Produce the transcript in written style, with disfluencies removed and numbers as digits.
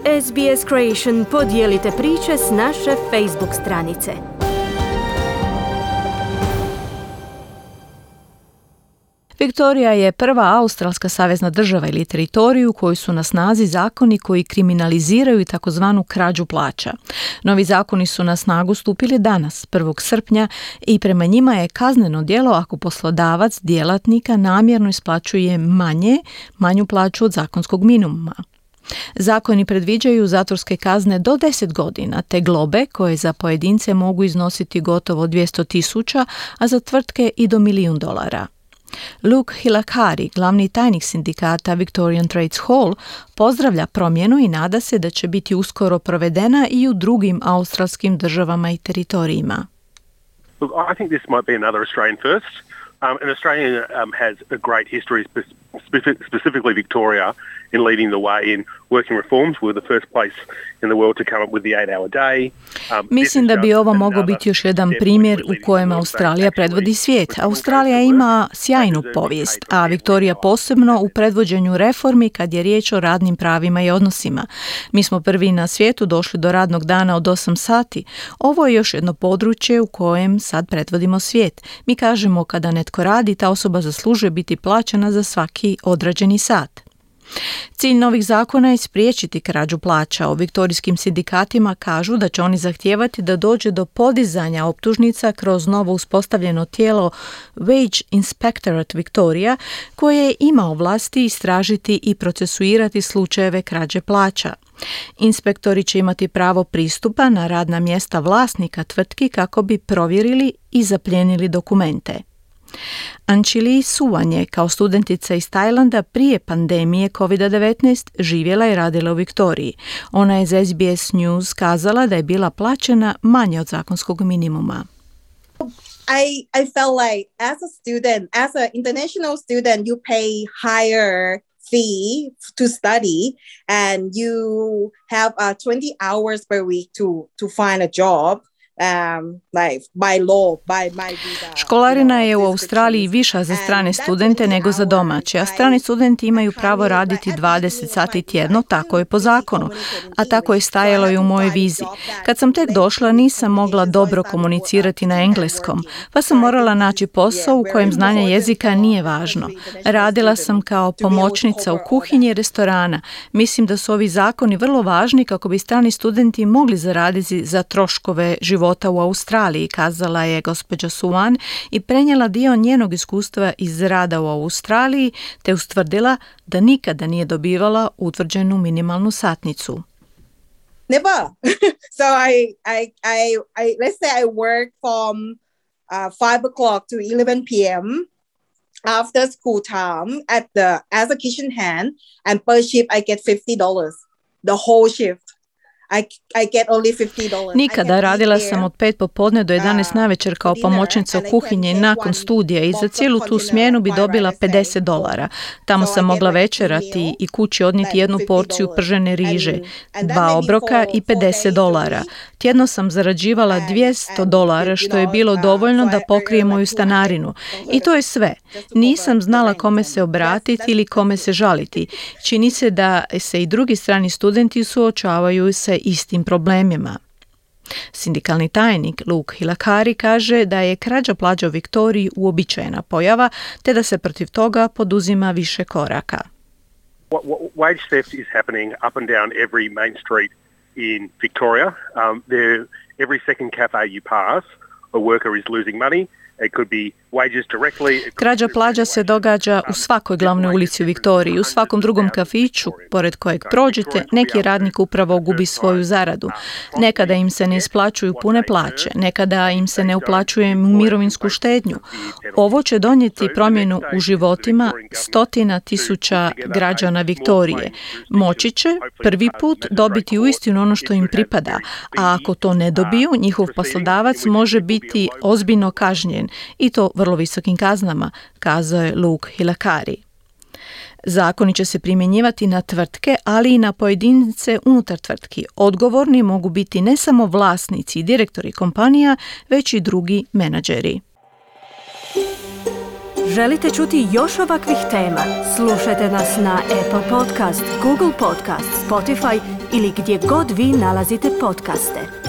SBS Creation podijelite priče s naše Facebook stranice. Viktorija je prva australska savezna država ili teritoriju u kojoj su na snazi zakoni koji kriminaliziraju takozvanu krađu plaća. Novi zakoni su na snagu stupili danas, 1. srpnja, i prema njima je kazneno djelo ako poslodavac djelatnika namjerno isplaćuje manju plaću od zakonskog minimuma. Zakoni predviđaju zatvorske kazne do 10 godina, te globe koje za pojedince mogu iznositi gotovo 200,000, a za tvrtke i do $1,000,000. Luke Hilakari, glavni tajnik sindikata Victorian Trades Hall, pozdravlja promjenu i nada se da će biti uskoro provedena i u drugim australskim državama i teritorijima. Look, I think this might be another Australian first. And Australia has a great history, specifically Victoria, in leading the way in working reforms. We're the first place in the world to come up with the 8-hour day. Mislim da bi ovo mogao biti još jedan primjer u kojem Australija predvodi svijet. Australija ima sjajnu povijest, a Viktorija posebno u predvođenju reformi kad je riječ o radnim pravima i odnosima. Mi smo prvi na svijetu došli do radnog dana od 8 sati. Ovo je još jedno područje u kojem sad predvodimo svijet. Mi kažemo kada netko radi, ta osoba zaslužuje biti plaćena za svaki odrađeni sat. Cilj novih zakona je spriječiti krađu plaća. U viktorijskim sindikatima kažu da će oni zahtijevati da dođe do podizanja optužnica kroz novo uspostavljeno tijelo Wage Inspectorate Victoria, koje ima ovlasti istražiti i procesuirati slučajeve krađe plaća. Inspektori će imati pravo pristupa na radna mjesta vlasnika tvrtki kako bi provjerili i zaplijenili dokumente. Anchili Suvan je kao studentica iz Tajlanda prije pandemije COVID-19 živjela i radila u Viktoriji. Ona je za SBS News kazala da je bila plaćena manje od zakonskog minimuma. I felt like as a student, as an international student, you pay higher fee to study and you have 20 hours per week to find a job. Like by law, by my visa. Školarina je u Australiji viša za strane studente nego za domaće, a strani studenti imaju pravo raditi 20 sati tjedno, tako je po zakonu, a tako je stajalo i u mojoj vizi. Kad sam tek došla, nisam mogla dobro komunicirati na engleskom, pa sam morala naći posao u kojem znanje jezika nije važno. Radila sam kao pomoćnica u kuhinji restorana. Mislim da su ovi zakoni vrlo važni kako bi strani studenti mogli zaraditi za troškove života u Australiji, kazala je gospođa Suvan i prenijela dio njenog iskustva iz rada u Australiji, te ustvrdila da nikada nije dobivala utvrđenu minimalnu satnicu. Never. So I let's say I work from 5 o'clock to 11 p.m. after school time as a kitchen hand, and per shift I get $50. The whole shift. I get only $50. Nikada radila sam od 5 popodne do 11 navečer kao pomoćnica u kuhinji nakon studija i za cijelu tu smjenu bi dobila $50. Tamo sam mogla večerati i kući odnijeti jednu porciju pržene riže, 2 obroka i $50. Tjedno sam zarađivala $200, što je bilo dovoljno da pokrije moju stanarinu. I to je sve. Nisam znala kome se obratiti ili kome se žaliti. Čini se da se i drugi strani studenti suočavaju se istim problemima. Sindikalni tajnik Luke Hilakari kaže da je krađa plaća u Viktoriji uobičajena pojava, te da se protiv toga poduzima više koraka. Wage theft is happening up and down every main street in Victoria. Every second cafe you pass, a worker is losing money. It could be wages directly. Krađa plaća se događa u svakoj glavnoj ulici u Viktoriji, u svakom drugom kafiću pored kojeg prođete, neki radnik upravo gubi svoju zaradu. Nekada im se ne isplaćuju pune plaće, nekada im se ne uplaćuje mirovinsku štednju. Ovo će donijeti promjenu u životima 100,000 građana Viktorije. Moći će prvi put dobiti uistinu ono što im pripada, a ako to ne dobiju, njihov poslodavac može biti ozbiljno kažnjen i to vrlo visokim kaznama, kazao je Luke Hilakari. Zakoni će se primjenjivati na tvrtke, ali i na pojedince unutar tvrtki. Odgovorni mogu biti ne samo vlasnici i direktori kompanija, već i drugi menadžeri. Želite čuti još ovakvih tema? Slušajte nas na Apple Podcast, Google Podcast, Spotify ili gdje god vi nalazite podcaste.